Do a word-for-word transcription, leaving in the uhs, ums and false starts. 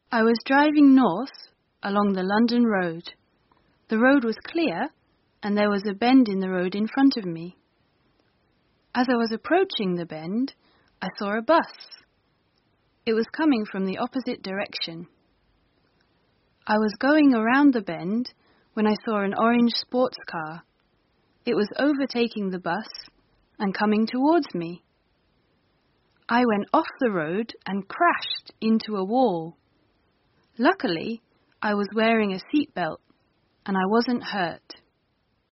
I was driving north along the London road. The road was clear, and there was a bend in the road in front of me. As I was approaching the bend, I saw a bus. It was coming from the opposite direction. I was going around the bend when I saw an orange sports car. It was overtaking the bus and coming towards me. I went off the road and crashed into a wall. Luckily, I was wearing a seatbelt and I wasn't hurt.